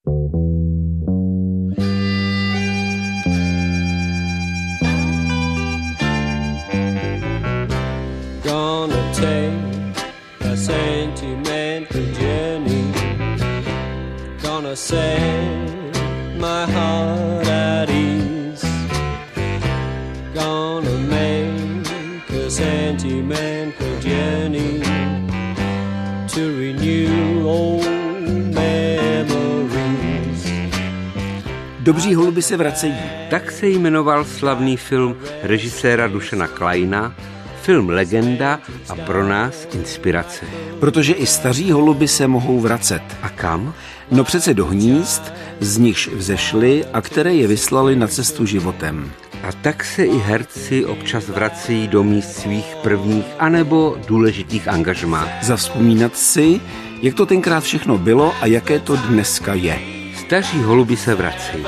Gonna take a sentimental journey, gonna set my heart at ease, gonna make a sentimental journey to renew old memories. Dobří holubi se vracejí. Tak se jmenoval slavný film režiséra Dušana Kleina, film Legenda a pro nás inspirace. Protože i staří holuby se mohou vracet. A kam? No přece do hnízd, z nichž vzešli a které je vyslali na cestu životem. A tak se i herci občas vracejí do míst svých prvních anebo důležitých angažmá. Zavzpomínat si, jak to tenkrát všechno bylo a jaké to dneska je. Staří holubi se vracejí.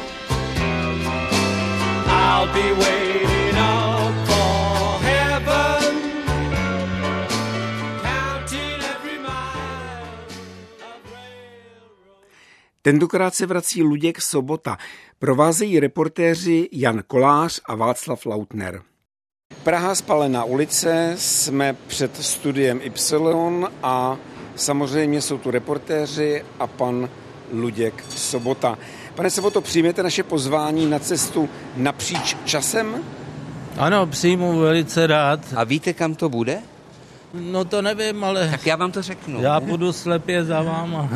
Tentokrát se vrací Luděk Sobota. Provázejí reportéři Jan Kolář a Václav Lautner. Praha, Spalená ulice, jsme před studiem Y a samozřejmě jsou tu reportéři a pan Luděk Sobota. Pane Soboto, přijměte naše pozvání na cestu napříč časem? Ano, přijmu velice rád. A víte, kam to bude? No to nevím, ale... Tak já vám to řeknu. Já půjdu slepě za váma.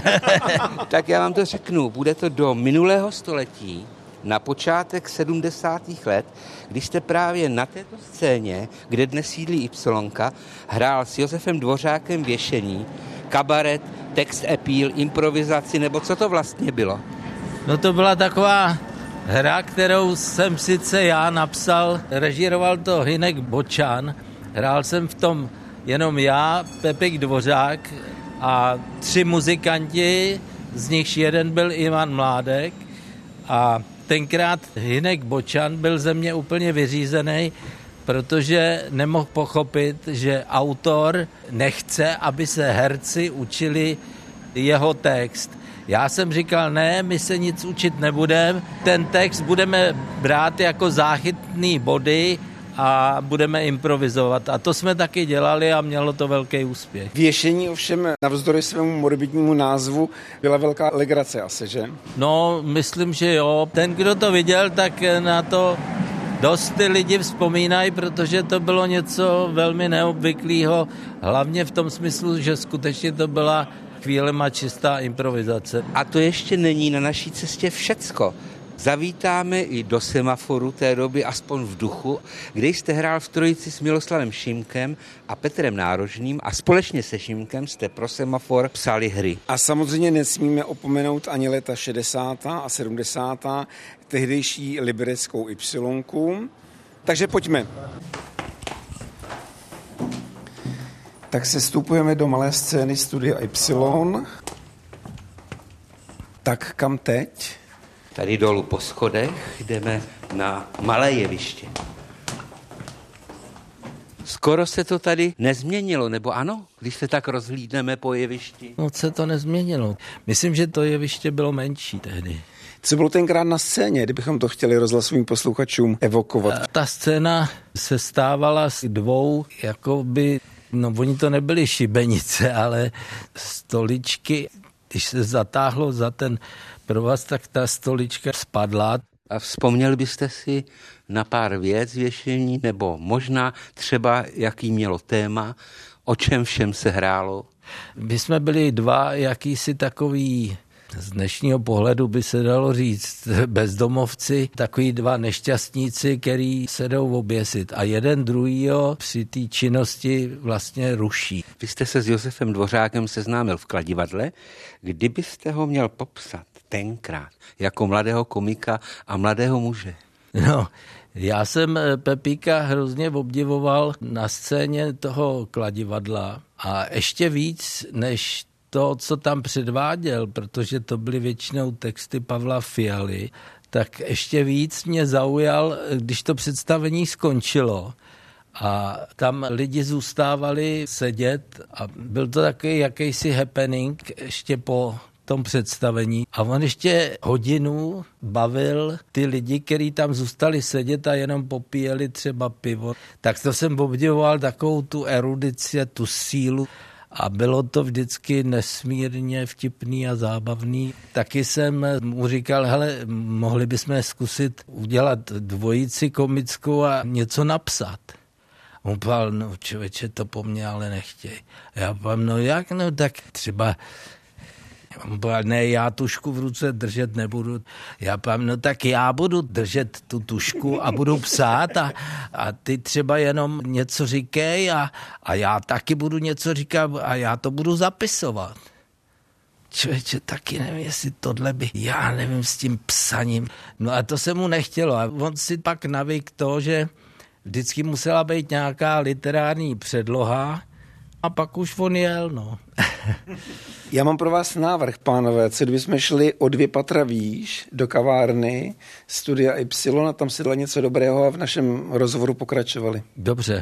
Tak já vám to řeknu. Bude to do minulého století, na počátek 70. let, když jste právě na této scéně, kde dnes sídlí Y, hrál s Josefem Dvořákem Věšení, kabaret, text appeal, improvizaci, nebo co to vlastně bylo? No to byla taková hra, kterou jsem sice já napsal, režíroval to Hynek Bočan, hrál jsem v tom jenom já, Pepik Dvořák a 3 muzikanti, z nichž jeden byl Ivan Mládek a tenkrát Hynek Bočan byl ze mě úplně vyřízený, protože nemohl pochopit, že autor nechce, aby se herci učili jeho text. Já jsem říkal, ne, my se nic učit nebudeme, ten text budeme brát jako záchytný body a budeme improvizovat. A to jsme taky dělali a mělo to velký úspěch. Věšení ovšem navzdory svému morbidnímu názvu byla velká legrace asi, že? No, myslím, že jo. Ten, kdo to viděl, tak na to dost ty lidi vzpomínají, protože to bylo něco velmi neobvyklého, hlavně v tom smyslu, že skutečně to byla chvílema čistá improvizace. A to ještě není na naší cestě všecko. Zavítáme i do Semaforu té doby, aspoň v duchu, kde jste hrál v trojici s Miloslavem Šimkem a Petrem Nárožným a společně se Šimkem jste pro Semafor psali hry. A samozřejmě nesmíme opomenout ani leta 60. a 70. tehdejší libereckou Y. Takže pojďme. Tak se vstupujeme do malé scény studia Y. Tak kam teď? Tady dolů po schodech jdeme na malé jeviště. Skoro se to tady nezměnilo, nebo ano? Když se tak rozhlídneme po jevišti. No se to nezměnilo. Myslím, že to jeviště bylo menší tehdy. Co bylo tenkrát na scéně, kdybychom to chtěli rozhlasovým posluchačům evokovat? Ta scéna se stávala z 2, jakoby, no oni to nebyly šibenice, ale stoličky, když se zatáhlo za ten provaz, tak ta stolička spadla. A vzpomněli byste si na pár věc Věšení, nebo možná třeba, jaký mělo téma, o čem všem se hrálo? My jsme byli 2 jakýsi takový, z dnešního pohledu by se dalo říct, bezdomovci, takový 2 nešťastníci, který se jdou oběsit a jeden druhýho při té činnosti vlastně ruší. Vy jste se s Josefem Dvořákem seznámil v Kladivadle. Kdybyste ho měl popsat tenkrát jako mladého komika a mladého muže? No, já jsem Pepíka hrozně obdivoval na scéně toho Kladivadla a ještě víc než to, co tam předváděl, protože to byly většinou texty Pavla Fialy, tak ještě víc mě zaujal, když to představení skončilo a tam lidi zůstávali sedět a byl to takový jakýsi happening ještě po tom představení. A on ještě hodinu bavil ty lidi, kteří tam zůstali sedět a jenom popíjeli třeba pivo. Tak to jsem obdivoval takovou tu erudici, tu sílu. A bylo to vždycky nesmírně vtipný a zábavný. Taky jsem mu říkal, hele, mohli bychom zkusit udělat dvojici komickou a něco napsat. On pál, no člověče, to po mně ale nechtěj. Já pál, no jak, no tak třeba, on pál, ne, já tušku v ruce držet nebudu. Já pál, no tak já budu držet tu tušku a budu psát a ty třeba jenom něco říkej a já taky budu něco říkat a já to budu zapisovat. Člověče, taky nevím, jestli tohle by, já nevím, s tím psaním. No a to se mu nechtělo a on si pak navyk to, že vždycky musela být nějaká literární předloha a pak už on jel, no. Já mám pro vás návrh, pánové, co kdybychom šli o 2 patra výš do kavárny Studia Y a tam si dali něco dobrého a v našem rozhovoru pokračovali. Dobře.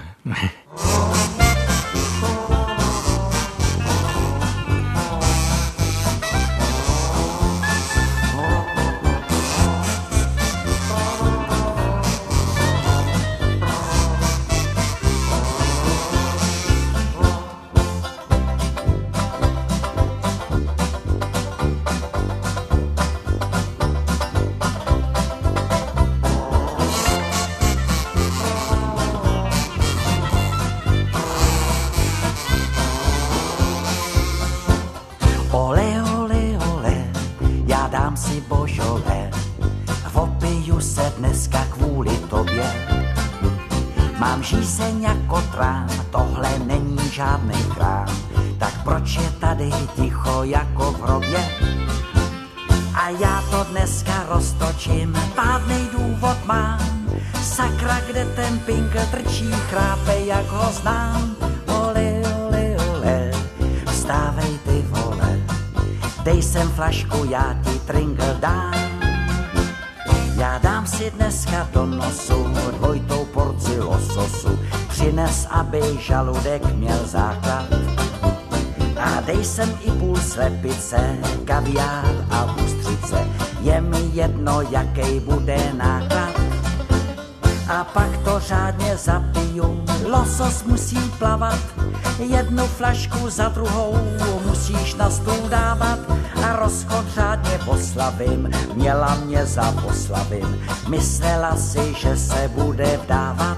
Mám žízeň jako trám, tohle není žádný krám, tak proč je tady ticho jako v hrobě? A já to dneska roztočím, pádnej důvod mám, sakra, kde ten pinkl trčí, chrápe, jak ho znám. Ole, ole, ole, vstávej ty vole, dej sem flašku, já ti trinkl dám. Já dám si dneska do nosu 2 porci lososu, přines, aby žaludek měl základ. A dej sem i půl slepice, kaviár a ústřice, je mi jedno, jaký bude náklad. A pak to řádně zapiju, losos musí plavat, 1 flašku za druhou musíš na stůl dávat. A rozchod řádně poslavím, měla mě za poslavím, myslela si, že se bude vdávat.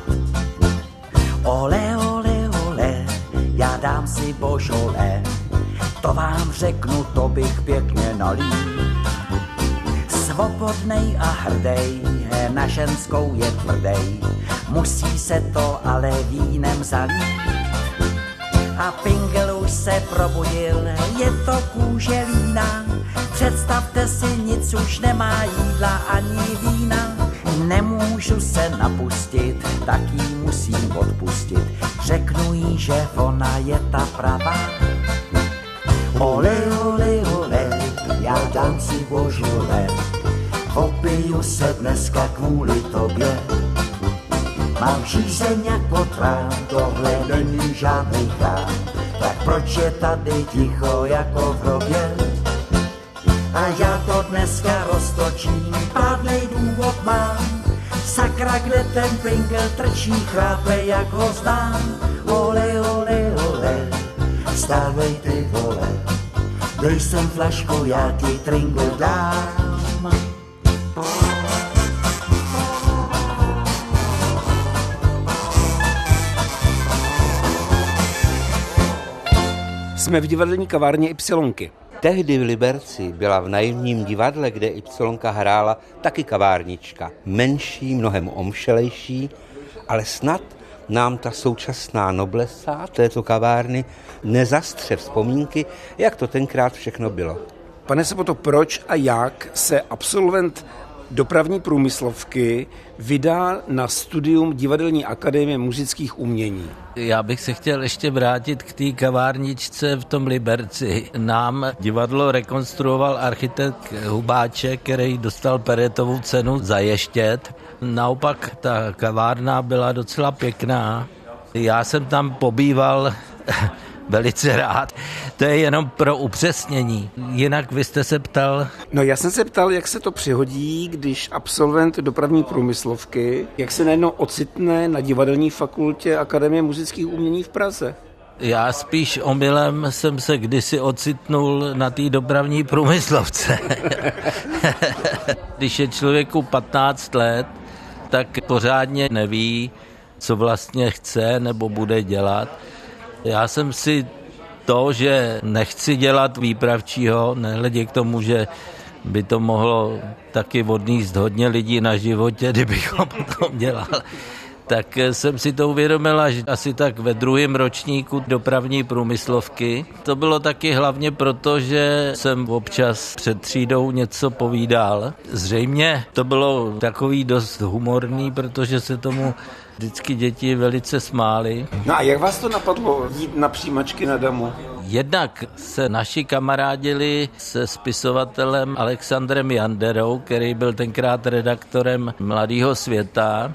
Ole, ole, ole, já dám si božole, to vám řeknu, to bych pěkně nalít. Svobodnej a hrdej, na ženskou je tvrdej, musí se to ale vínem zalít. A pingel už se probudil, je to kůželína, představte si, nic už nemá jídla ani vína. Nemůžu se napustit, tak jí musím odpustit, řeknu jí, že ona je ta pravá. Ole, ole, ole, já dám si božole, opiju se dneska kvůli tobě. Mám žízeň jako trám, tohle není žádný chrám, tak proč je tady ticho jako v hrobě? A já to dneska roztočím, pádnej důvod mám, sakra, kde ten pinkl trčí, chrápe, jak ho znám. Ole, ole, ole, vstávej ty vole, dej sem flašku, já ti trinkl dám. Jsme v divadelní kavárně Ypsilonky. Tehdy v Liberci byla v naivním divadle, kde Ypsilonka hrála, taky kavárnička. Menší, mnohem omšelejší, ale snad nám ta současná noblesa této kavárny nezastře vzpomínky, jak to tenkrát všechno bylo. Pane Soboto, proč a jak se absolvent dopravní průmyslovky vydá na studium Divadelní akademie muzických umění? Já bych se chtěl ještě vrátit k té kavárničce v tom Liberci. Nám divadlo rekonstruoval architekt Hubáček, který dostal Peretovu cenu za ještět. Naopak ta kavárna byla docela pěkná. Já jsem tam pobýval velice rád. To je jenom pro upřesnění. Jinak vy jste se ptal... No já jsem se ptal, jak se to přihodí, když absolvent dopravní průmyslovky, jak se najednou ocitne na divadelní fakultě Akademie múzických umění v Praze. Já spíš omylem jsem se kdysi ocitnul na té dopravní průmyslovce. Když je člověku 15 let, tak pořádně neví, co vlastně chce nebo bude dělat. Já jsem si to, že nechci dělat výpravčího, nehledě k tomu, že by to mohlo taky odníst hodně lidí na životě, kdybych ho potom dělal, tak jsem si to uvědomila, že asi tak ve 2. ročníku dopravní průmyslovky. To bylo taky hlavně proto, že jsem občas před třídou něco povídal. Zřejmě to bylo takový dost humorný, protože se tomu vždycky děti velice smály. No a jak vás to napadlo jít na přijímačky na Damu? Jednak se naši kamarádili se spisovatelem Alexandrem Janderou, který byl tenkrát redaktorem Mladého světa.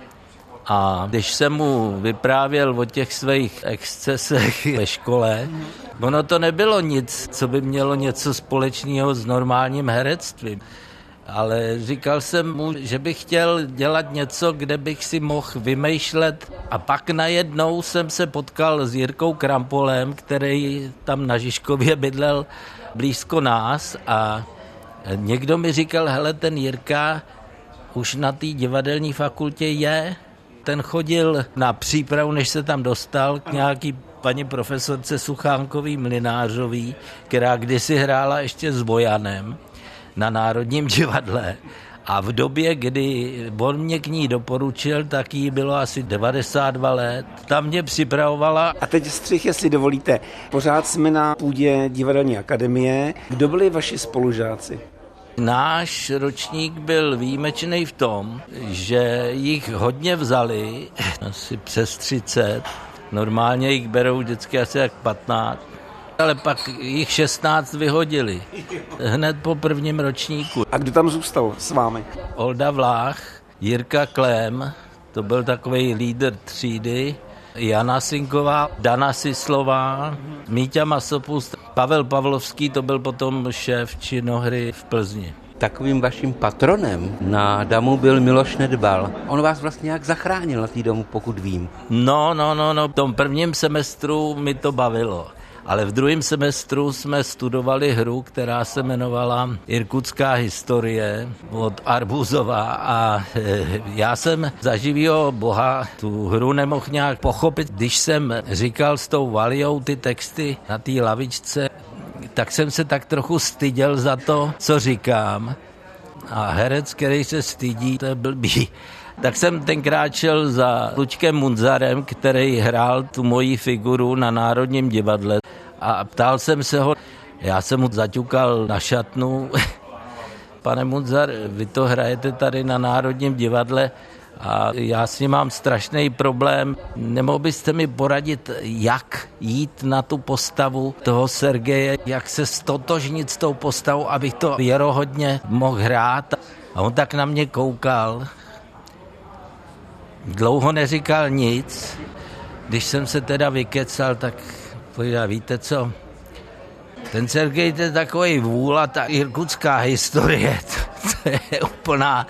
A když jsem mu vyprávěl o těch svých excesech ve škole, ono to nebylo nic, co by mělo něco společného s normálním herectvím. Ale říkal jsem mu, že bych chtěl dělat něco, kde bych si mohl vymýšlet. A pak najednou jsem se potkal s Jirkou Krampolem, který tam na Žižkově bydlel blízko nás. A někdo mi říkal, hele, ten Jirka už na té divadelní fakultě je. Ten chodil na přípravu, než se tam dostal k nějaký paní profesorce Suchánkový Mlynářový, která kdysi hrála ještě s Bojanem na Národním divadle. A v době, kdy on mě k ní doporučil, tak jí bylo asi 92 let. Tam mě připravovala. A teď střih, jestli dovolíte. Pořád jsme na půdě Divadelní akademie. Kdo byli vaši spolužáci? Náš ročník byl výjimečný v tom, že jich hodně vzali, asi přes 30. Normálně jich berou vždycky asi jak 15. Ale pak jich 16 vyhodili. Hned po 1. ročníku. A kdo tam zůstal s vámi? Olda Vlách, Jirka Klém, to byl takovej lídr třídy, Jana Sinková, Dana Sislová, Míťa Masopust, Pavel Pavlovský, to byl potom šéf činohry v Plzni. Takovým vaším patronem na Damu byl Miloš Nedbal. On vás vlastně nějak zachránil na té Damu, pokud vím. No, v tom 1. semestru mi to bavilo. Ale v 2. semestru jsme studovali hru, která se jmenovala Irkutská historie od Arbuzova a já jsem za živýho boha tu hru nemohl nějak pochopit. Když jsem říkal s tou Valijou ty texty na té lavičce, tak jsem se tak trochu styděl za to, co říkám. A herec, který se stydí, to je blbý. Tak jsem tenkrát šel za Lučkem Munzarem, který hrál tu moji figuru na Národním divadle a ptal jsem se ho, já jsem mu zaťukal na šatnu, pane Munzar, vy to hrajete tady na Národním divadle a já s ním mám strašný problém. Nemohl byste mi poradit, jak jít na tu postavu toho Sergeje, jak se stotožnit s tou postavou, abych to věrohodně mohl hrát. A on tak na mě koukal. Dlouho neříkal nic. Když jsem se teda vykecal, tak povídal, víte co, ten Sergej je takový vůl a ta irkutská historie, to je úplná...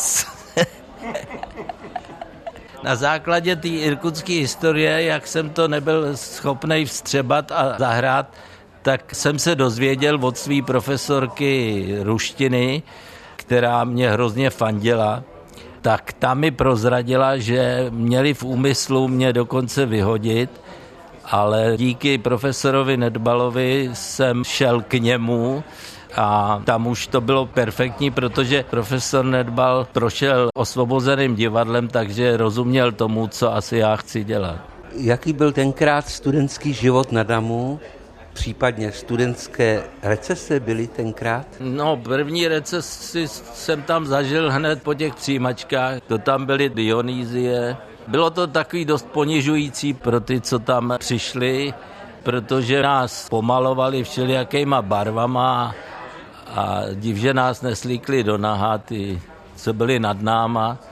Na základě té irkutské historie, jak jsem to nebyl schopnej vstřebat a zahrát, tak jsem se dozvěděl od své profesorky ruštiny, která mě hrozně fandila, tak ta mi prozradila, že měli v úmyslu mě dokonce vyhodit, ale díky profesorovi Nedbalovi jsem šel k němu a tam už to bylo perfektní, protože profesor Nedbal prošel Osvobozeným divadlem, takže rozuměl tomu, co asi já chci dělat. Jaký byl tenkrát studentský život na Damu? Případně studentské recese byly tenkrát? No, první recesi jsem tam zažil hned po těch přijímačkách. To tam byly Dionýzie. Bylo to takový dost ponižující pro ty, co tam přišli, protože nás pomalovali všelijakýma barvama a div, že nás neslíkli do naha, ty, co byli nad náma.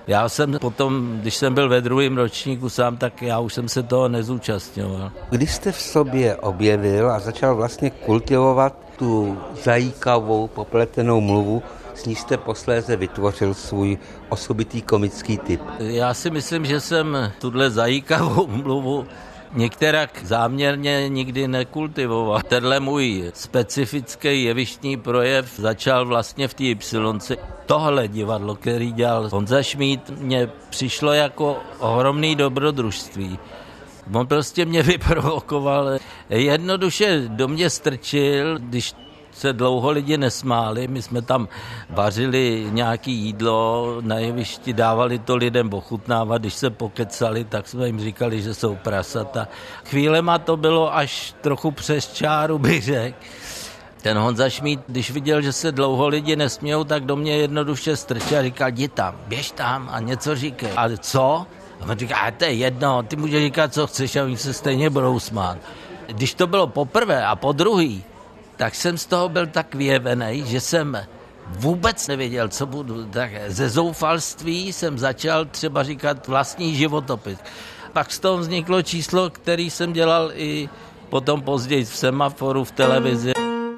Já jsem potom, když jsem byl ve druhém ročníku sám, tak já už jsem se toho nezúčastňoval. Když jste v sobě objevil a začal vlastně kultivovat tu zajíkavou popletenou mluvu, s ní jste posléze vytvořil svůj osobitý komický typ. Já si myslím, že jsem tuhle zajíkavou mluvu některak záměrně nikdy nekultivoval. Tenhle můj specifický jevištní projev začal vlastně v té Ypsilonce. Tohle divadlo, který dělal Honza Šmíd, mně přišlo jako ohromný dobrodružství. On prostě mě vyprovokoval. Jednoduše do mě strčil, když se dlouho lidi nesmáli, my jsme tam vařili nějaké jídlo na jevišti, dávali to lidem ochutnávat, když se pokecali, tak jsme jim říkali, že jsou prasata. Chvílema to bylo až trochu přes čáru, bych řekl. Ten Honza Šmíd, když viděl, že se dlouho lidi nesmějou, tak do mě jednoduše strčil a říkal, jdi tam, běž tam a něco říkej. A co? A on říká, to je jedno, ty můžeš říkat, co chceš a oni se stejně budou smát. Když to bylo poprvé a po druhý, tak jsem z toho byl tak vyjevený, že jsem vůbec nevěděl, co budu. Tak ze zoufalství jsem začal třeba říkat vlastní životopis. Pak z toho vzniklo číslo, který jsem dělal i potom později v Semaforu v televizi.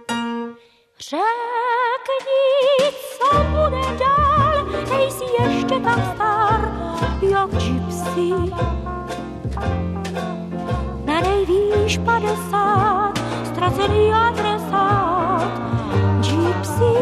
Řekni, co bude dál, nejsi ještě tak star, jak gypsy. Na nejvýš 50, ztracený adresát, gypsy.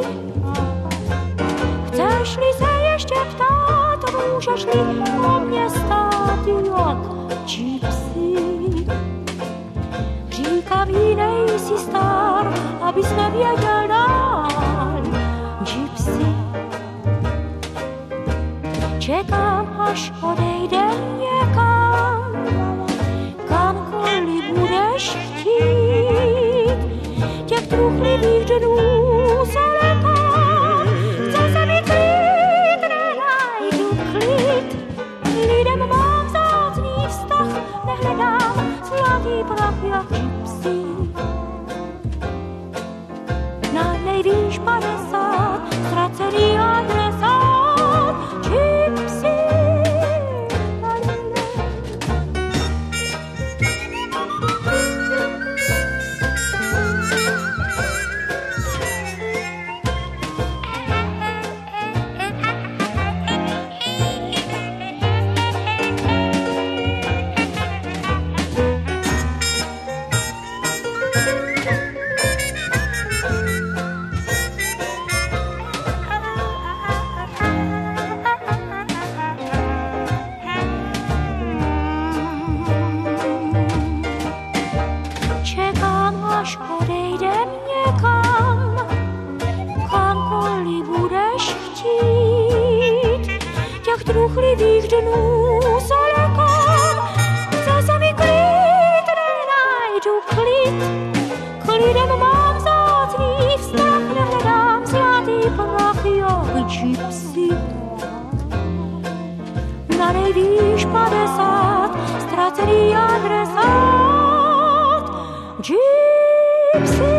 Chceš-li se ještě ptát, můžeš-li o mě stát, jak gypsy. Říkám jí, nejsi star, abys nevěděl dál, gypsy. Čekám, až odejdem někam, kamkoliv budeš chtít. Těch truchlivých dnů se lekám, chce se mi klid, nenajdu klid. Lidem mám vzácný vztah, nehledám zlatý prach jak gypsy. Na nejvýš 50, ztracený adresát, gypsy. Truchlivých dnů se lekám, chce se mi klid, nenajdu klid. Klidem mám vzácný vztah, nehledám zlatý prach jak gypsy. Na nejvýš 50, ztracený adresát, gypsy.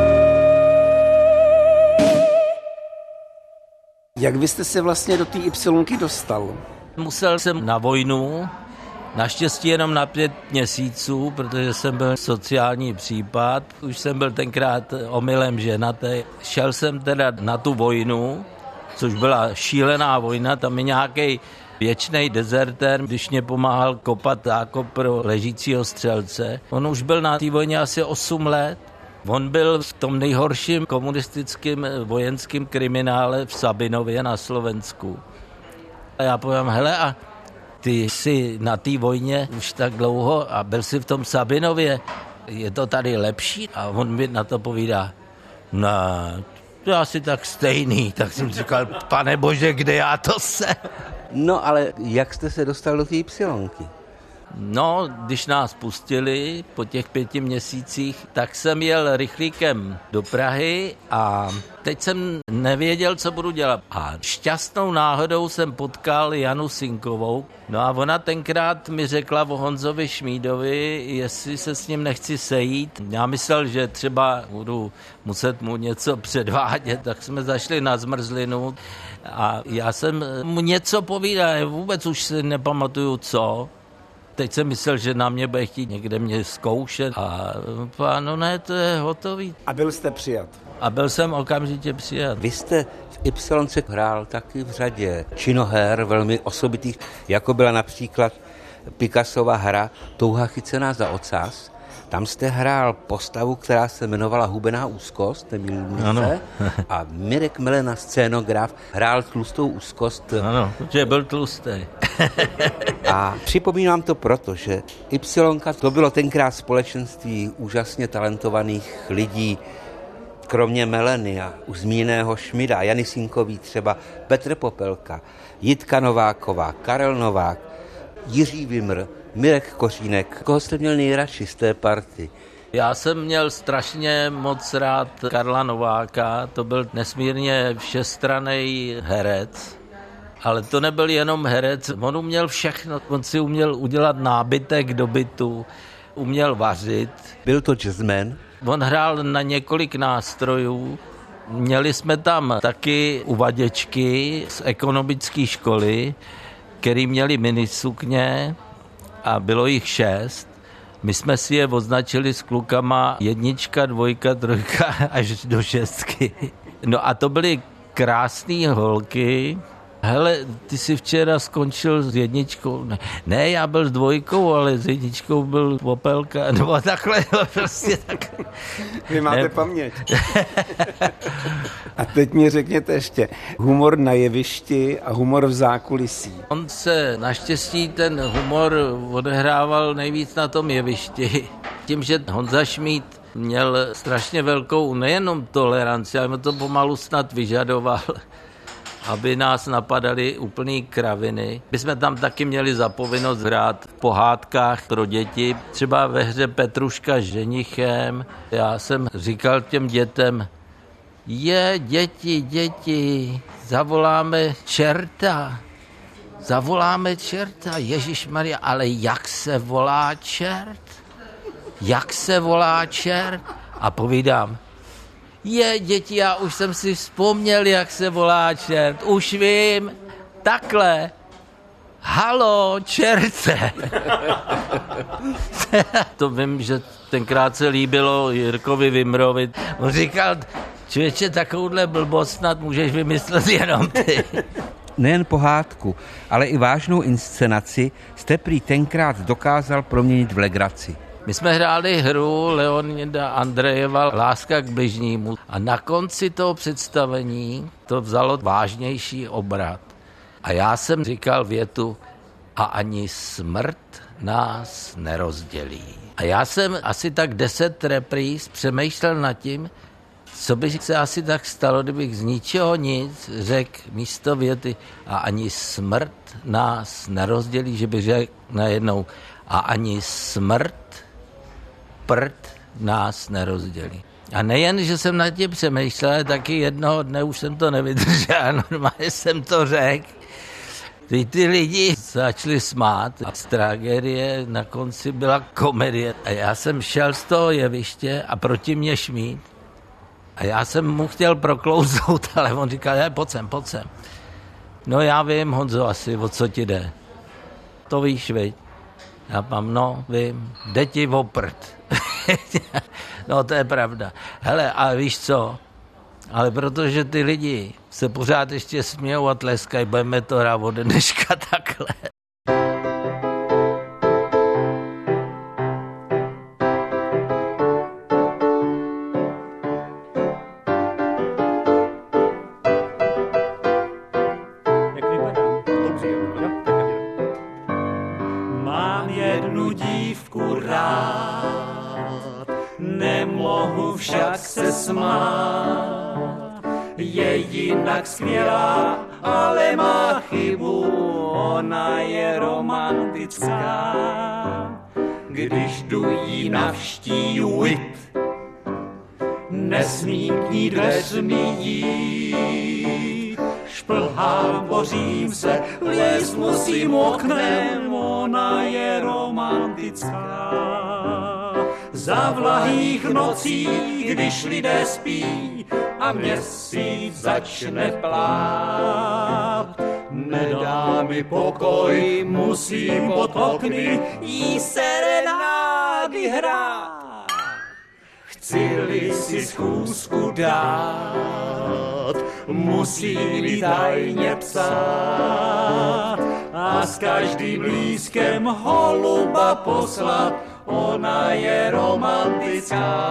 Jak vy jste se vlastně do té Ypsilonky dostal? Musel jsem na vojnu, naštěstí jenom na 5 měsíců, protože jsem byl sociální případ. Už jsem byl tenkrát omylem ženatý. Šel jsem teda na tu vojnu, což byla šílená vojna. Tam je nějaký věčnej dezertér, když mě pomáhal kopat zákop pro ležícího střelce. On už byl na té vojně asi 8 let. On byl v tom nejhorším komunistickém vojenském kriminále v Sabinově na Slovensku. A já povím, hele, a ty jsi na té vojně už tak dlouho a byl jsi v tom Sabinově, je to tady lepší? A on mi na to povídá, no, to je asi tak stejný. Tak jsem říkal, pane bože, kde já to jsem? No ale jak jste se dostal do té Ypsilonky? No, když nás pustili po těch 5 měsících, tak jsem jel rychlíkem do Prahy a teď jsem nevěděl, co budu dělat. A šťastnou náhodou jsem potkal Janu Sinkovou. No a ona tenkrát mi řekla o Honzovi Šmídovi, jestli se s ním nechci sejít. Já myslel, že třeba budu muset mu něco předvádět, tak jsme zašli na zmrzlinu a já jsem mu něco povídal, vůbec už si nepamatuju co. Teď jsem myslel, že na mě bude chtít někde mě zkoušet a no ne, to je hotový. A byl jste přijat? A byl jsem okamžitě přijat. Vy jste v Ypsilonce hrál taky v řadě činoher velmi osobitých, jako byla například Picassova hra Touha chycená za ocas. Tam jste hrál postavu, která se jmenovala Hubená úzkost, a Mirek Melena, scénograf, hrál tlustou úzkost. Ano, protože byl tlustý. A připomínám to proto, že Ypsilonka to bylo tenkrát společenství úžasně talentovaných lidí, kromě Meleny a už zmíněného Šmida, Jany Sinkový třeba, Petr Popelka, Jitka Nováková, Karel Novák, Jiří Vimr, Mirek Kořínek. Koho jste měl nejradši z té party? Já jsem měl strašně moc rád Karla Nováka, to byl nesmírně všestranný herec, ale to nebyl jenom herec, on uměl všechno, on si uměl udělat nábytek do bytu, uměl vařit. Byl to jazzman? On hrál na několik nástrojů, měli jsme tam taky uvaděčky z ekonomické školy, který měli minisukně a bylo jich 6. My jsme si je označili s klukama 1, 2, 3 až do 6. No a to byly krásné holky. Hele, ty jsi včera skončil s 1. Ne, já byl s 2, ale s 1 byl Popelka. No takhle, prostě tak. Vy máte paměť. A teď mi řekněte ještě, humor na jevišti a humor v zákulisí. On se naštěstí ten humor odehrával nejvíc na tom jevišti. Tím, že Honza Šmíd měl strašně velkou nejenom toleranci, ale to pomalu snad vyžadoval, aby nás napadaly úplný kraviny. My jsme tam taky měli za povinnost hrát v pohádkách pro děti, třeba ve hře Petruška s ženichem. Já jsem říkal těm dětem, děti, zavoláme čerta, Ježišmarja, ale jak se volá čert? A povídám, děti, já už jsem si vzpomněl, jak se volá čert. Už vím, takhle. Halo, čerte. To vím, že tenkrát se líbilo Jirkovi Vimrovi. On říkal, člověče, takovouhle blbost snad můžeš vymyslet jenom ty. Nejen pohádku, ale i vážnou inscenaci jste prý tenkrát dokázal proměnit v legraci. My jsme hráli hru Leonida Andrejeva Láska k bližnímu a na konci toho představení to vzalo vážnější obrat. A já jsem říkal větu a ani smrt nás nerozdělí. A já jsem asi tak 10 repríz přemýšlel nad tím, co by se asi tak stalo, kdybych z ničeho nic řekl místo věty a ani smrt nás nerozdělí, že bych řekl najednou a ani smrt prd nás nerozdělí. A nejen, že jsem nad tím přemýšlel, ale taky jednoho dne už jsem to nevydržel, normálně jsem to řekl. Ty lidi začali smát a z tragédie na konci byla komedie. A já jsem šel z toho jeviště a proti mě Šmíd. A já jsem mu chtěl proklouznout, ale on říkal, pojď sem. No já vím, Honzo, asi, o co ti jde. To víš, viď? Já mám, vím, jde ti o prd. No, to je pravda. Hele, a víš co? Ale protože ty lidi se pořád ještě smějou a tleskají, budeme to hrát od dneška takhle. Mám jednu dívku rád, nemohu však se smát. Je jinak skvělá, ale má chybu, ona je romantická. když jdu jí navštívit. Nesmím k ní dveřmi jít, šplhám, bořím se, vlézt musím oknem, ona je romantická. Za vlahých nocí, když lidé spí a měsíc začne plát, nedá mi pokoj, musím pod okny jí serenády hrát. Chci-li si schůzku dát, musím ji tajně psát a s každým lístkem holuba poslat, ona je romantická.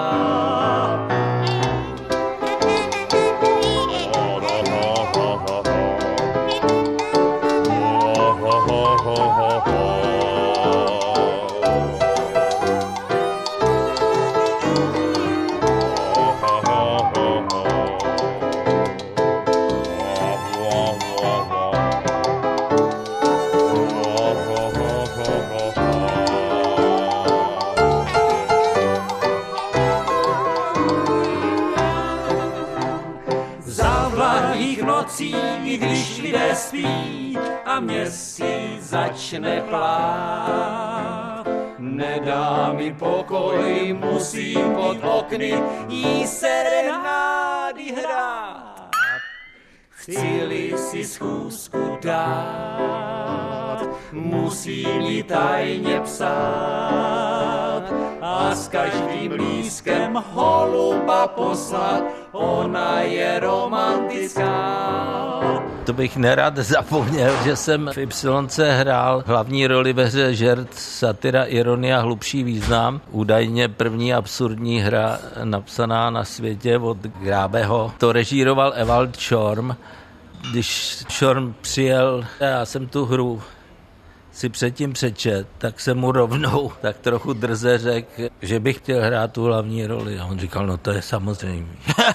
Když lidé spí a měsíc začne plát, nedá mi pokoj, musím pod okny jí serenády hrát. Chci-li si schůzku dát, musím ji tajně psát a s každým lístkem holuba poslat, ona je romantická. To bych nerad zapomněl, že jsem v Ypsilonce hrál hlavní roli ve hře Žert, satyra, ironie a hlubší význam. Údajně první absurdní hra napsaná na světě od Grábeho. To režíroval Ewald Schorm. Když Schorm přijel, já jsem tu hru si předtím přečet, tak jsem mu rovnou tak trochu drze řekl, že bych chtěl hrát tu hlavní roli. A on říkal, no to je samozřejmě.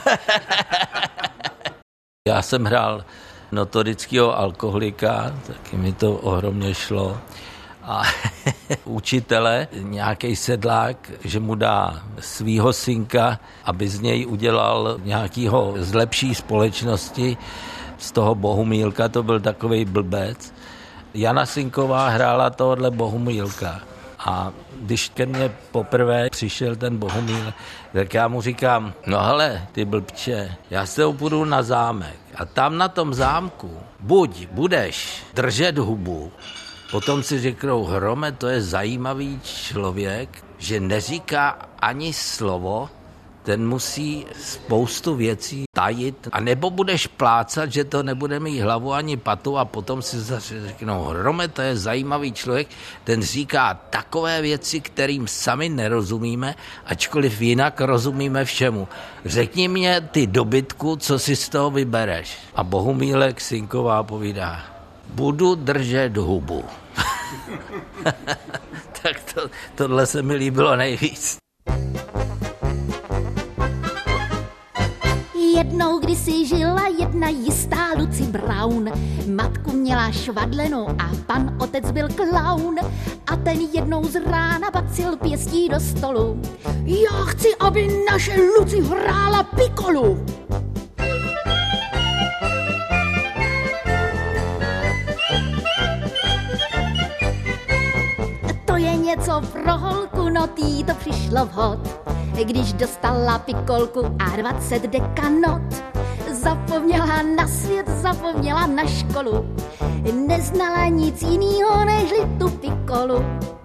Já jsem hrál notorického alkoholika, taky mi to ohromně šlo. A učitele, nějaký sedlák, že mu dá svýho synka, aby z něj udělal nějakýho z lepší společnosti. Z toho Bohumílka to byl takovej blbec. Jana Sinková hrála tohohle Bohumílka. A když ke mně poprvé přišel ten Bohumíl, tak já mu říkám, no hele, ty blbče, já s tebou půjdu na zámek a tam na tom zámku buď budeš držet hubu, potom si řeknou, Hrome, to je zajímavý člověk, že neříká ani slovo, ten musí spoustu věcí tajit, a nebo budeš plácat, že to nebude mít hlavu ani patu a potom si zase řeknou, Hrome, to je zajímavý člověk, ten říká takové věci, kterým sami nerozumíme, ačkoliv jinak rozumíme všemu. Řekni mě ty dobytku, co si z toho vybereš. A Bohumílek Sinková povídá, budu držet hubu. Tak tohle se mi líbilo nejvíc. Jednou kdysi žila jedna jistá Lucy Brown. Matku měla švadlenou a pan otec byl klaun. A ten jednou z rána bacil pěstí do stolu. Já chci, aby naše Lucy hrála pikolu. To je něco pro holku, no tý to přišlo vhod. Když dostala pikolku a 20 dekanot, zapomněla na svět, zapomněla na školu, neznala nic jinýho nežli tu pikolu.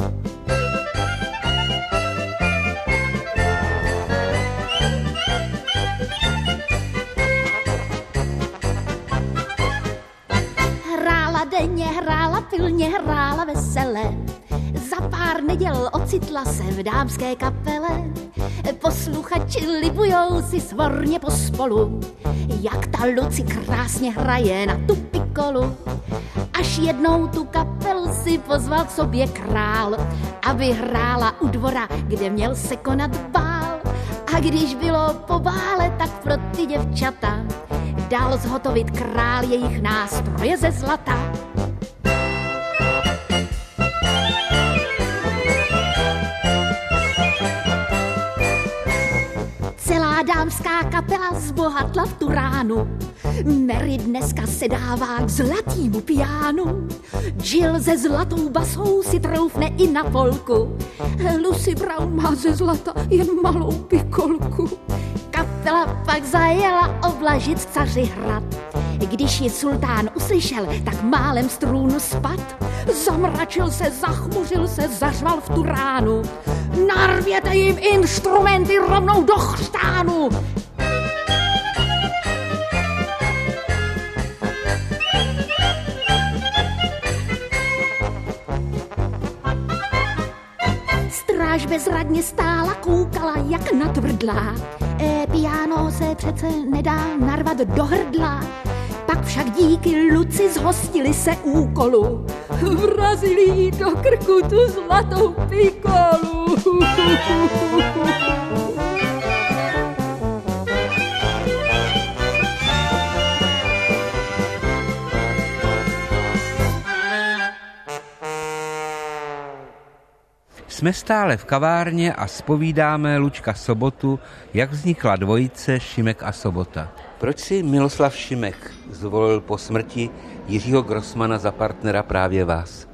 Hrála denně, hrála pilně, hrála vesele. Za pár neděl ocitla se v dámské kapele. Posluchači libujou si svorně pospolu, jak ta Lucy krásně hraje na tu pikolu. Až jednou tu kapelu si pozval k sobě král, aby hrála u dvora, kde měl se konat bál. A když bylo po bále, tak pro ty děvčata dal zhotovit král jejich nástroje ze zlata. dámská kapela zbohatla v Turánu. Mary dneska se dává k zlatýmu pianu. Jill se zlatou basou si troufne i na polku. Lucy Brown má ze zlata jen malou pikolku. Kapela pak zajela oblažit Cařihrad. Když ji sultán uslyšel, tak málem z trůnu spad. Zamračil se, zachmuřil se, zařval v Turánu. Narvěte jim instrumenty rovnou do chřtánu. Stráž bezradně stála, koukala jak natvrdlá. Piano se přece nedá narvat do hrdla. Pak však díky Luci zhostili se úkolu. Vrazili jí do krku tu zlatou pikolu. Jsme stále v kavárně a zpovídáme Lučka Sobotu, jak vznikla dvojice Šimek a Sobota. Proč si Miloslav Šimek zvolil po smrti Jiřího Grossmana za partnera právě vás?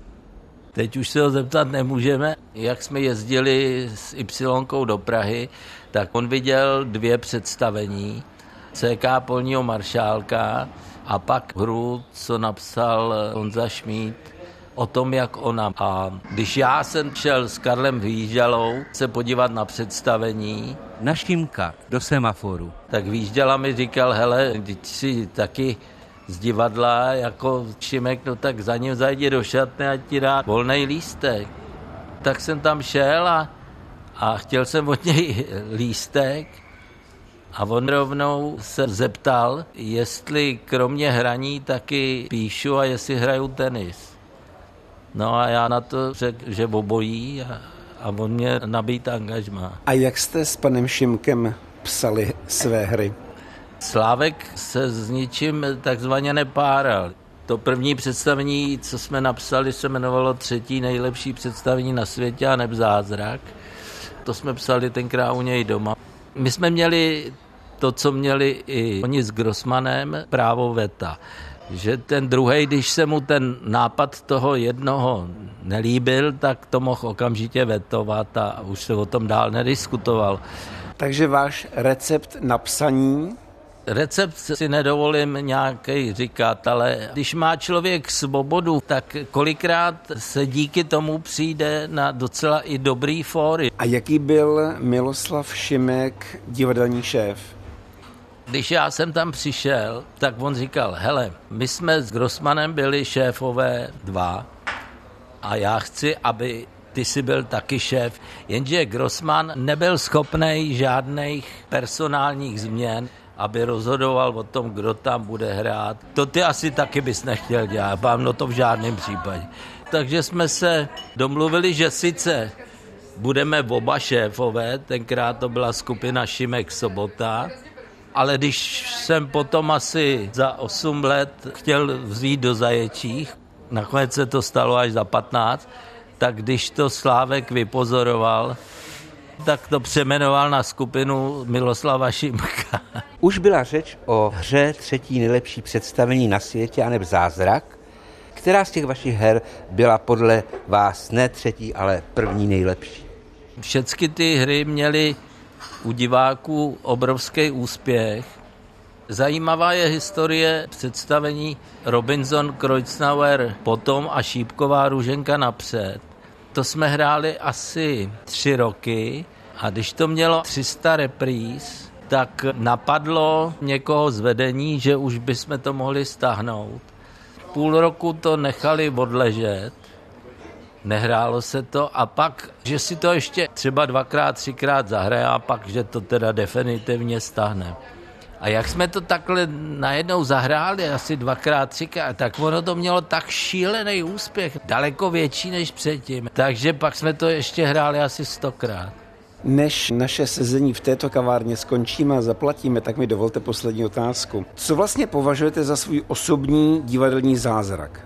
Teď už se ho zeptat nemůžeme. Jak jsme jezdili s Y do Prahy, tak on viděl 2 představení. CK Polního maršálka a pak hru, co napsal Honza Šmíd o tom, jak ona. A když já jsem šel s Karlem Výžďalou se podívat na představení na Šimka do Semaforu, tak Výžďala mi říkal, hele, když si taky z divadla jako Šimek, no tak za ním zajdi do šatny a ti dá volnej lístek. Tak jsem tam šel a chtěl jsem od něj lístek a on rovnou se zeptal, jestli kromě hraní taky píšu a jestli hraju tenis. No a já na to řekl, že obojí a on mě nabít angažmá. A jak jste s panem Šimkem psali své hry? Slávek se s ničím takzvaně nepáral. To první představení, co jsme napsali, se jmenovalo 3. nejlepší představení na světě a neb zázrak. To jsme psali tenkrát u něj doma. My jsme měli to, co měli i oni s Grossmanem, právo veta. Že ten druhej, když se mu ten nápad toho jednoho nelíbil, tak to mohl okamžitě vetovat a už se o tom dál nediskutoval. Takže váš recept na psaní? Recept si nedovolím nějaký říkat, ale když má člověk svobodu, tak kolikrát se díky tomu přijde na docela i dobrý fóry. A jaký byl Miloslav Šimek divadelní šéf? Když já jsem tam přišel, tak on říkal, hele, my jsme s Grossmanem byli šéfové 2 a já chci, aby ty jsi byl taky šéf, jenže Grossman nebyl schopnej žádných personálních změn, aby rozhodoval o tom, kdo tam bude hrát. To ty asi taky bys nechtěl dělat, no to v žádném případě. Takže jsme se domluvili, že sice budeme oba šéfové, tenkrát to byla skupina Šimek Sobota, ale když jsem potom asi za 8 let chtěl vzít do Zaječích, nakonec se to stalo až za 15, tak když to Slávek vypozoroval, tak to přejmenoval na skupinu Miloslava Šimka. Už byla řeč o hře 3. nejlepší představení na světě a neb zázrak. Která z těch vašich her byla podle vás ne 3., ale 1. nejlepší? Všechny ty hry měly u diváků obrovský úspěch. Zajímavá je historie představení Robinson Kreuznauer potom a Šípková Růženka napřed. To jsme hráli asi 3 roky a když to mělo 300 repríz, tak napadlo někoho z vedení, že už bychom to mohli stáhnout. Půl roku to nechali odležet, nehrálo se to a pak, že si to ještě třeba 2x, 3x zahraje a pak, že to teda definitivně stáhne. A jak jsme to takhle najednou zahráli, asi 2x, 3x, tak ono to mělo tak šílený úspěch, daleko větší než předtím. Takže pak jsme to ještě hráli asi 100krát. Než naše sezení v této kavárně skončíme a zaplatíme, tak mi dovolte poslední otázku. Co vlastně považujete za svůj osobní divadelní zázrak?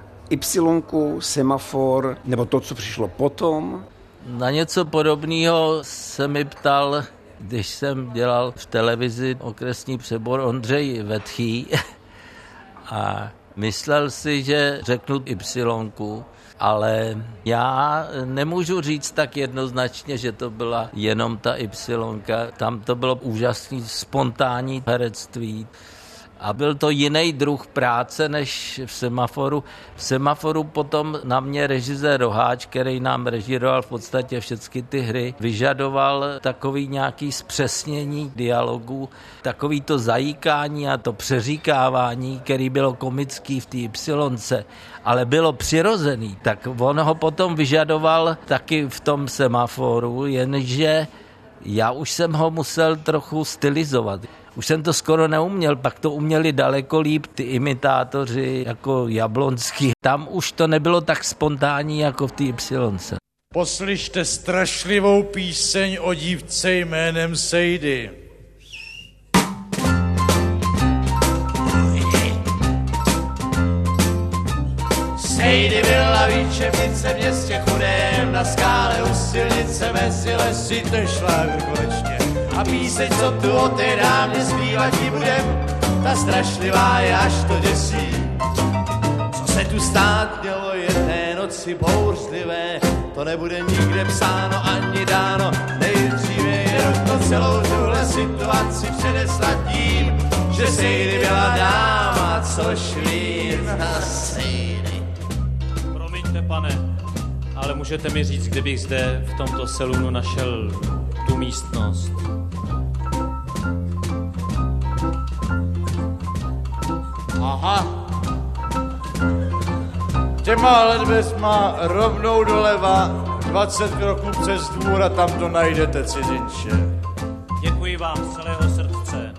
Y, Semafor, nebo to, co přišlo potom? Na něco podobného se mi ptal Když jsem dělal v televizi okresní přebor Ondřej Vetchý a myslel si, že řeknu Y, ale já nemůžu říct tak jednoznačně, že to byla jenom ta Y. Tam to bylo úžasný spontánní herectví. A byl to jiný druh práce než v Semaforu. V Semaforu potom na mě režisér Roháč, který nám režíroval v podstatě všechny ty hry, vyžadoval takový nějaký zpřesnění dialogů, takový to zajíkání a to přeříkávání, který bylo komický v té Y, ale bylo přirozený, tak on ho potom vyžadoval taky v tom Semaforu, jenže já už jsem ho musel trochu stylizovat. Už jsem to skoro neuměl, pak to uměli daleko líp ty imitátoři jako Jablonský. Tam už to nebylo tak spontánní jako v té Y. Poslyšte strašlivou píseň o dívce jménem Sejdy. Sejdy byla výčepnice v městě chudém, na skále u silnice mezi lesy šlágr konečně. A píseň, co tu o té dámě zpívat jí budem, ta strašlivá je, až to děsí. Co se tu stát mělo jedné noci bouřlivé, to nebude nikde psáno ani dáno. Nejdříve je nutno celou tuhle situaci předeslat tím, že Sejdy byla dáma, což ví na Sejdy. Promiňte, pane, ale můžete mi říct, kdybych zde v tomto salonu našel tu místnost? Aha. Těma ledvesma rovnou doleva, 20 kroků přes dvůr a tam to najdete, cizinče. Děkuji vám z celého srdce.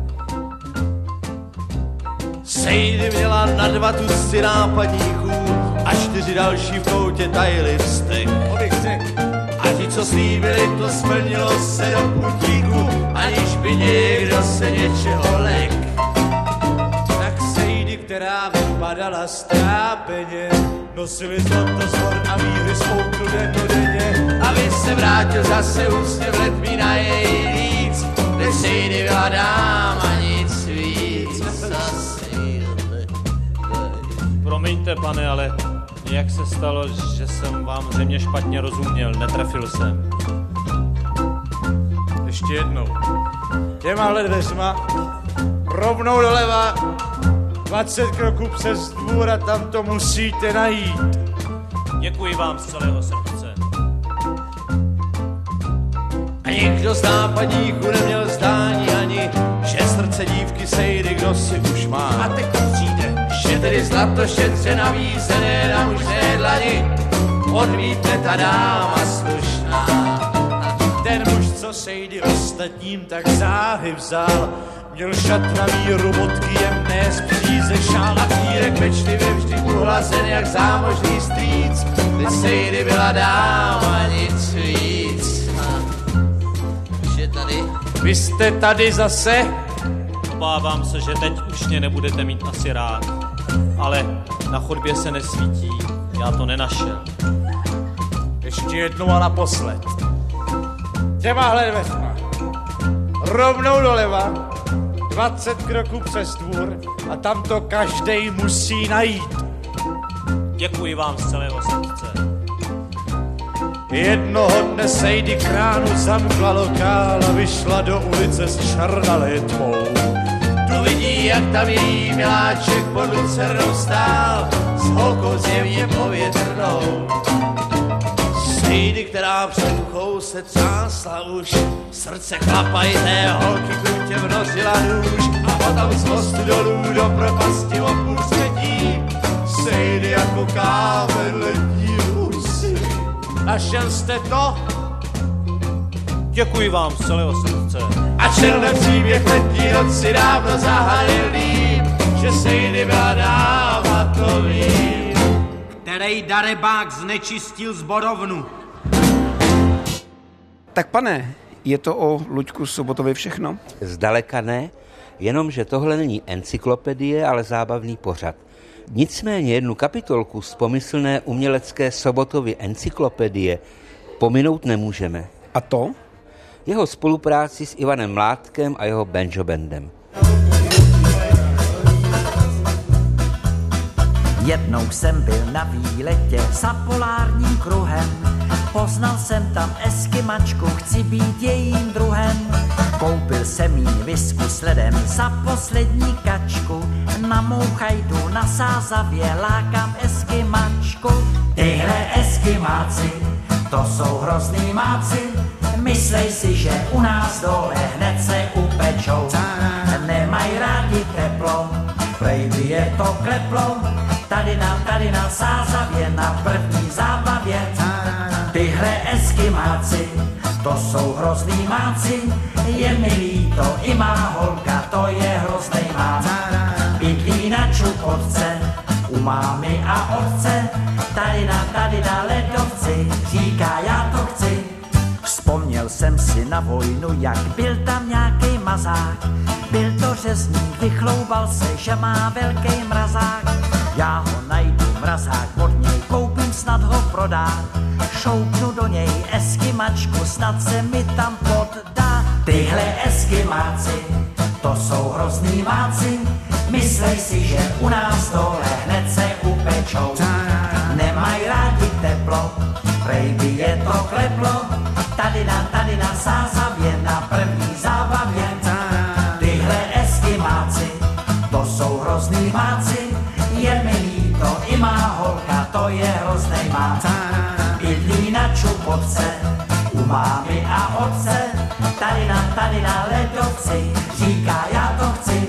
Sejdy měla na 2 tusy nápadníků a 4 další v koutě tajili vztek. A ti, co slíbili, to splnilo se do putíku, aniž by někdo se něčeho lek. Tak Sejdy, která vypadala strápeně, nosili zlato zvor a výhry spouknu dennodenně. Aby se vrátil zase úsměv letmí na její líc, kde Sejdy byla dáma, nic víc. Promiňte, pane, ale jak se stalo, že jsem vám zřejmě špatně rozuměl, netrefil jsem. Ještě jednou. Těmahle dveřma, rovnou doleva, 20 kroků přes dvůr a tam to musíte najít. Děkuji vám z celého srdce. A nikdo z nápadníků neměl zdání ani, že srdce dívky Sejdy kdo si už má. A teď to přijde, že tedy zlato šetře navízené na mužné dlani, odmítne ta dáma slušná. Ten muž, co Sejdy ostatním tak záhy vzal, měl šat na míru, bodky jemné z příze, šál a pírek pečlivě vždy uhlazen jak zámožný strýc. Teď Sejdy byla dáma, nic víc. Že tady? Vy jste tady zase? Obávám se, že teď už mě nebudete mít asi rád. Ale na chodbě se nesvítí, já to nenašel. Ještě jednou a naposled. Těmahle dveřma. Rovnou doleva, 20 kroků přes dvůr a tam to každej musí najít. Děkuji vám z celého srdce. Jednoho dne Sejdy kránu zamkla lokál a vyšla do ulice s černalé tmou. Tu vidí, jak tam její miláček pod lucernou stál, s holkou zjevně povětrnou. Sejdy, která před duchou se třásla už, srdce chlapajité holky krutě vnořila nůž a potom z mostu dolů do propasti opůl světí. Sejdy jako kámen letní husy. Našel jste to? Děkuji vám z celého srdce. A černé příběh letní noci dávno zahalil líp, že Sejdy byla dáma, to vím. Který darebák znečistil zborovnu? Tak pane, je to o Luďku Sobotovi všechno? Zdaleka ne, jenomže tohle není encyklopedie, ale zábavný pořad. Nicméně jednu kapitolku z pomyslné umělecké Sobotovy encyklopedie pominout nemůžeme. A to? jeho spolupráci s Ivanem Mládkem a jeho banjo bandem. Jednou jsem byl na výletě za polárním kruhem, poznal jsem tam eskimačku, chci být jejím druhem. Koupil jsem jí visku s ledem za poslední kačku, na mou chajdu na Sázavě lákám eskimačku. Tyhle eskimáci, to jsou hrozný máci, myslej si, že u nás dole hned se upečou. Nemají rádi teplo, baby je to kleplo, tady na Sázavě na první zábavě. Tyhle eskimáci, to jsou hrozný máci, je mi líto, i má holka, to je hroznej mác. Bydlí na Čukovce, u mámy a otce, tady na ledovci, říká já to chci. Vzpomněl jsem si na vojnu, jak byl tam nějaký mazák, byl to řezník, vychloubal se, že má velký mrazák. Já ho najdu, mrazák od něj koupím, snad ho prodá, šoupnu do něj eskimačku, snad se mi tam poddá. Tyhle eskimáci, to jsou hrozný máci, myslej si, že u nás dole hned se upečou. Nemají rádi teplo, baby je to kleplo, tady na Sázavě na první zábavě. Tyhle eskimáci, to jsou hrozný máci, je mi líto, i má holka, to je hroznej mác. Bydlí na Čukovce, u mámy a otce, tady na ledovci, říká já to chci.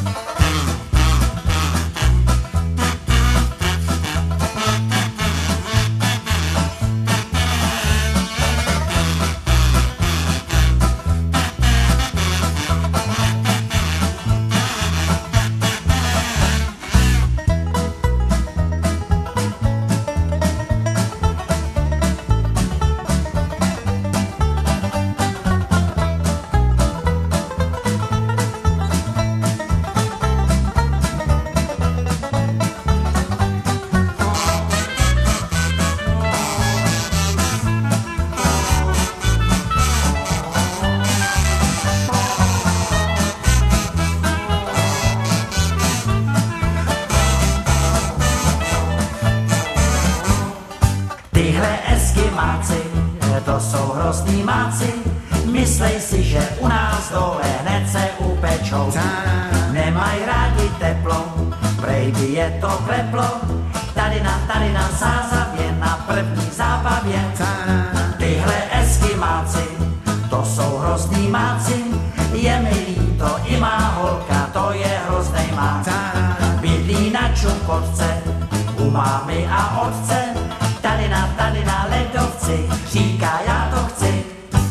To jsou hrozný máci, myslej si, že u nás dole hned se upečou. Nemají rádi teplo, baby je to kleplo, tady na Sázavě na první zábavě. Tyhle eskimáci, to jsou hrozný máci, je mi líto, i má holka, to je hroznej mác. Bydlí na Čukovce, u mámy a otce, tady na ledovci, říká já to chci.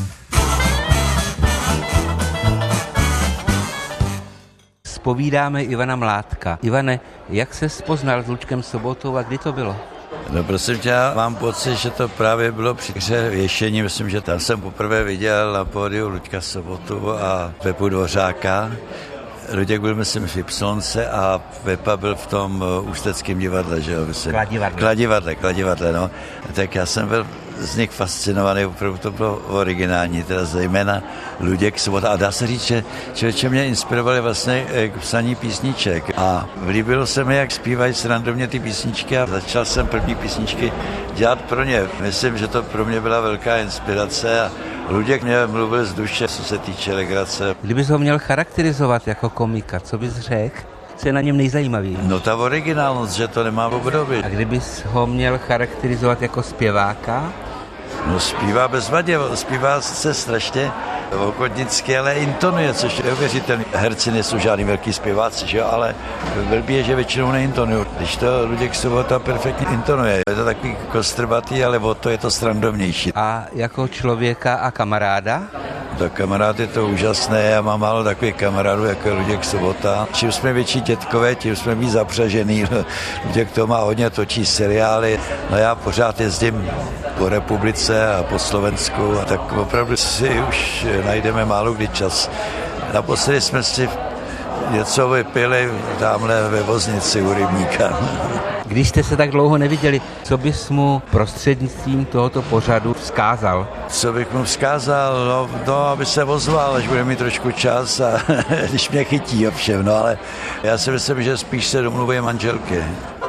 Zpovídáme Ivana Mládka. Ivane, jak se poznal s Lučkem Sobotou a kdy to bylo? No prosím tě, já mám pocit, že to právě bylo při hře Věšení. Myslím, že tam jsem poprvé viděl na pódiu Luďka Sobotu a Pepu Dvořáka. Luděk byl, myslím, v Ypsilonce a Pepa byl v tom ústeckém divadle, že jo? Kladivadle, no. Tak já jsem byl z nich fascinovaný, opravdu to bylo originální, teda zejména Luděk Sobota. A dá se říct, že člověče mě inspirovali vlastně k psaní písniček. A líbilo se mi, jak zpívají srandovně ty písničky a začal jsem první písničky dělat pro ně. Myslím, že to pro mě byla velká inspirace a Luděk mě mluvil z duše, co se týče legrace. Kdybys ho měl charakterizovat jako komika, co bys řekl? Co je na něm nejzajímavější? No ta originálnost, že to nemá obdoby. A kdybys ho měl charakterizovat jako zpěváka? No zpívá bezvadně, zpívá se strašně ochodnicky, ale intonuje, což je neuvěřitelné. Herci nejsou žádný velký zpěváci, že jo, ale blbý je, že většinou neintonují. Když to Luděk Sobota perfektně intonuje. Je to takový kostrbatý, ale o to je to srandovnější. A jako člověka a kamaráda? Tak kamarád je to úžasné, já mám málo takových kamarádů, jako je Luděk Sobota. Čím jsme větší dětkové, tím jsme víc zapřažený. Luděk to má hodně, točí seriály, no já pořád jezdím po republice a po Slovensku, a tak opravdu si už najdeme málo kdy čas. Naposledy jsme si něco vypili tamhle ve voznici u rybníka. Když jste se tak dlouho neviděli, co bys mu prostřednictvím tohoto pořadu vzkázal? Co bych mu vzkázal? No, aby se ozval, až bude mít trošku čas a když mě chytí ovšem, no ale já si myslím, že spíš se domluví manželky.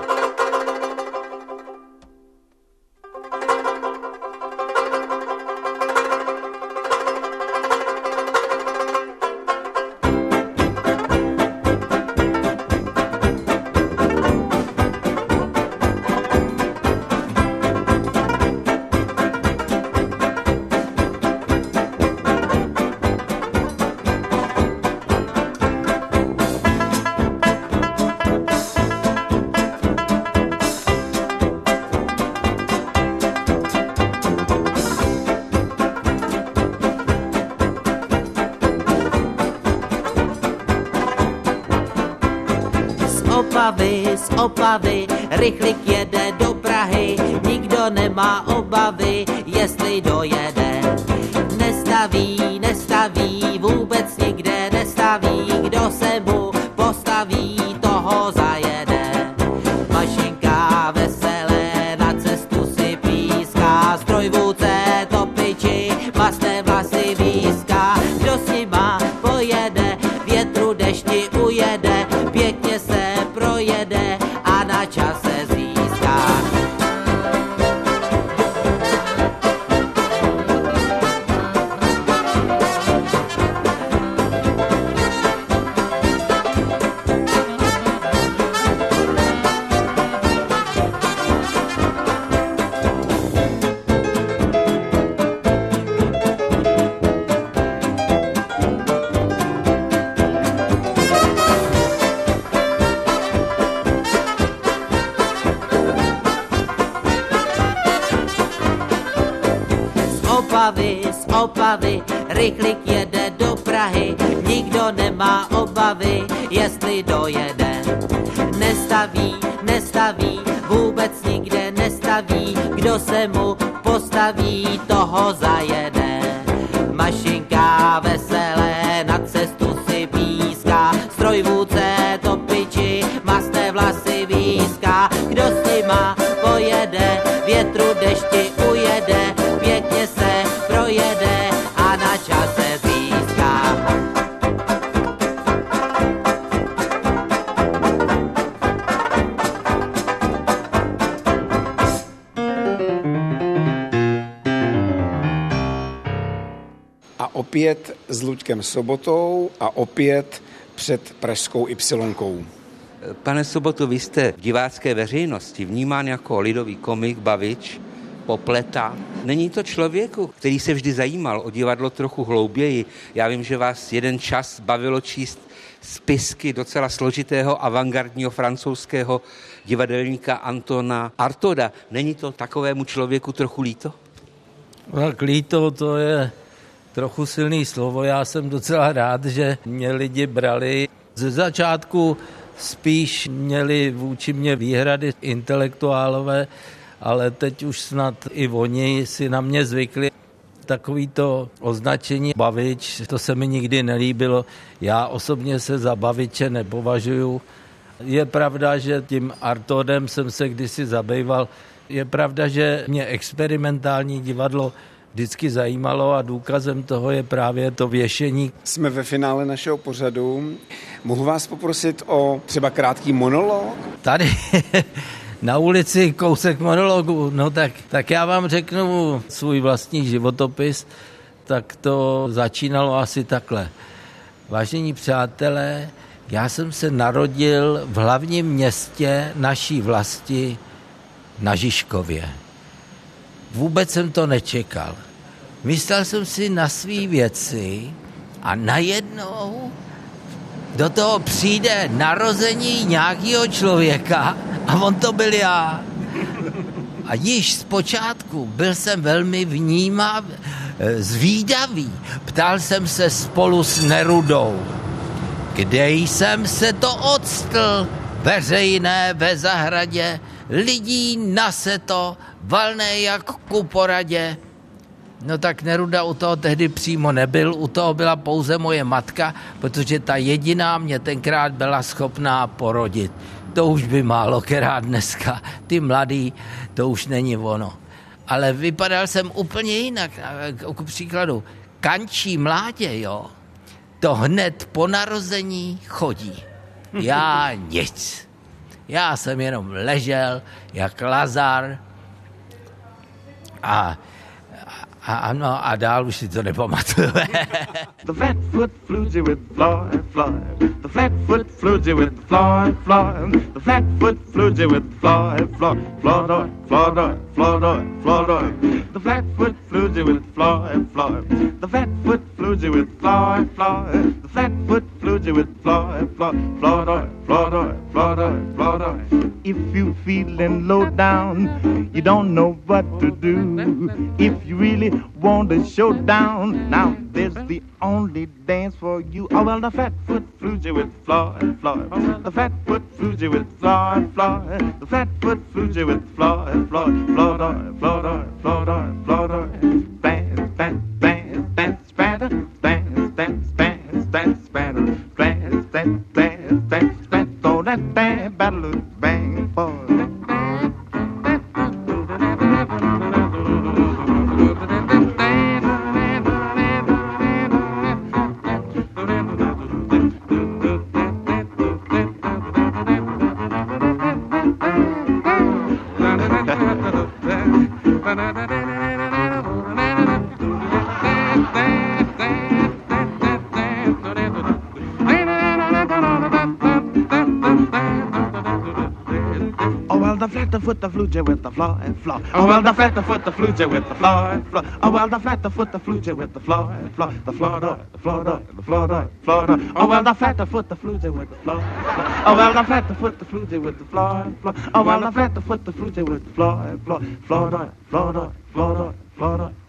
Z Opavy, rychlik jede do Prahy, nikdo nemá obavy, jestli dojede. Nestaví, vůbec nikde nestaví, kdo se mu postaví, toho zajede. Mašinka veselé na cestu si píská, strojvůdce topiči, masné vlasy výská, kdo s nima pojede, větru dešti ujede, pěkně se projede a na čase získá. Z Opavy, rychlik jede do Prahy, nikdo nemá obavy, jestli dojede. Nestaví, vůbec nikde nestaví, kdo se mu postaví, toho zajede. Mašinka veselé na cestu si píská, strojvůdce topiči, masné vlasy výská, kdo s nima pojede, větru dešti ujede, pěkně se projede a na čase získá. A opět s Luďkem Sobotou a opět před pražskou Ypsilonkou. Pane Soboto, vy jste v divácké veřejnosti vnímán jako lidový komik, bavič, popleta. Není to člověku, který se vždy zajímal o divadlo trochu hlouběji. Já vím, že vás jeden čas bavilo číst spisky docela složitého avantgardního francouzského divadelníka Antona Artauda. Není to takovému člověku trochu líto? Tak líto, to je trochu silný slovo. Já jsem docela rád, že mě lidi brali. Ze začátku spíš měli vůči mě výhrady intelektuálové, ale teď už snad i oni si na mě zvykli. Takovýto označení bavič, to se mi nikdy nelíbilo. Já osobně se za baviče nepovažuju. Je pravda, že tím Artaudem jsem se kdysi zabýval. Je pravda, že mě experimentální divadlo vždycky zajímalo a důkazem toho je právě to věšení. Jsme ve finále našeho pořadu. Mohu vás poprosit o třeba krátký monolog? Tady na ulici kousek monologu, no tak já vám řeknu svůj vlastní životopis, tak to začínalo asi takhle. Vážení přátelé, já jsem se narodil v hlavním městě naší vlasti na Žižkově. Vůbec jsem to nečekal. Myslel jsem si na svý věci a najednou do toho přijde narození nějakého člověka a on to byl já. A již zpočátku byl jsem velmi zvídavý. Ptal jsem se spolu s Nerudou, kde jsem se to odstl, veřejné ve zahradě, lidí naseto, valné jak ku poradě. No tak Neruda u toho tehdy přímo nebyl, u toho byla pouze moje matka, protože ta jediná mě tenkrát byla schopná porodit. To už by málo která dneska, ty mladý, to už není ono. Ale vypadal jsem úplně jinak, k příkladu, kančí mládě, jo, to hned po narození chodí. Já nic. Já jsem jenom ležel jak Lazar a dál už si to nepamatuju. The flat-foot floozy with Floyd, Floyd. The flat-foot floozy with Floyd, Floyd. The flat-foot floozy with Floyd, Floyd. Floyd, Floyd, Floyd, Floyd. The flat-foot floozy with Floyd, Floyd. The flat-foot floozy with Floyd, Floyd. The flat-foot floozy with Floyd, Floyd. Floyd, Floyd, Floyd, Floyd. If you feeling low down, you don't know what to do. If you really want a showdown, now there's the only dance for you. Oh well, the flat-foot floozy with Floyd, Floyd. The flat-foot floozy with Floyd, Floyd. The flat-foot floozy with Floyd, Floyd. Floyd, Floyd, Floyd, Floyd. Dance, dance, dance, dance, spatter. Dance, dance, dance, dance, spatter. Dance, dance, dance, dance, spatter. So that dance battle bang for. Foot the flute with the Floyd, Floyd. Oh well, the flat foot the flute with the Floyd, Floyd. Oh well, the flat foot the flute with the Floyd, Floyd. The Floyd, the Floyd, the Floyd, Floyd. Oh well, the flat foot the flute with the Floyd. Oh well, the flat foot the flute with the Floyd, Floyd. Oh well, the flat foot the flute with the Floyd, Floyd, Floyd, Floyd, Floyd, Floyd.